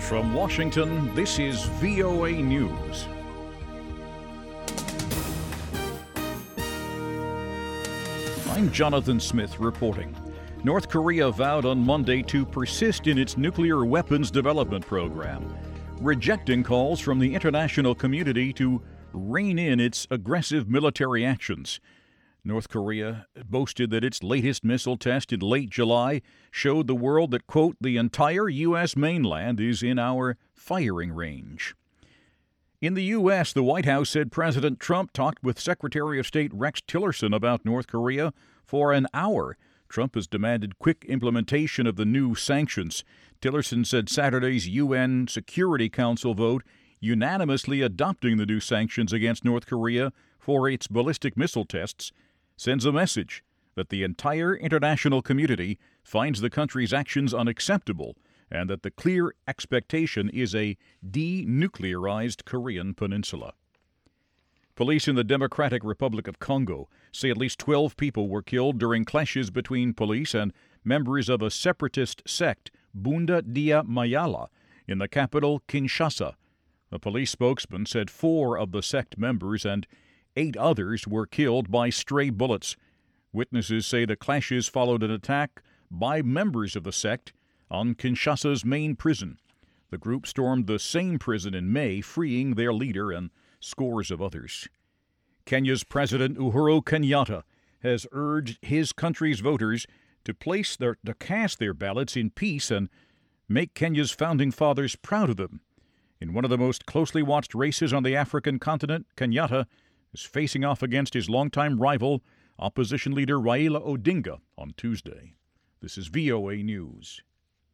From Washington, this is VOA News. I'm Jonathan Smith reporting. North Korea vowed on Monday to persist in its nuclear weapons development program, rejecting calls from the international community to rein in its aggressive military actions. North Korea boasted that its latest missile test in late July showed the world that, quote, the entire U.S. mainland is in our firing range. In the U.S., the White House said President Trump talked with Secretary of State Rex Tillerson about North Korea for an hour. Trump has demanded quick implementation of the new sanctions. Tillerson said Saturday's UN Security Council vote unanimously adopting the new sanctions against North Korea for its ballistic missile tests sends a message that the entire international community finds the country's actions unacceptable and that the clear expectation is a denuclearized Korean peninsula. Police in the Democratic Republic of Congo say at least 12 people were killed during clashes between police and members of a separatist sect, Bunda Dia Mayala, in the capital, Kinshasa. A police spokesman said 4 of the sect members and 8 others were killed by stray bullets. Witnesses say the clashes followed an attack by members of the sect on Kinshasa's main prison. The group stormed the same prison in May, freeing their leader and scores of others. Kenya's President Uhuru Kenyatta has urged his country's voters to cast their ballots in peace and make Kenya's founding fathers proud of them. In one of the most closely watched races on the African continent, Kenyatta is facing off against his longtime rival, opposition leader Raila Odinga, on Tuesday. This is VOA News.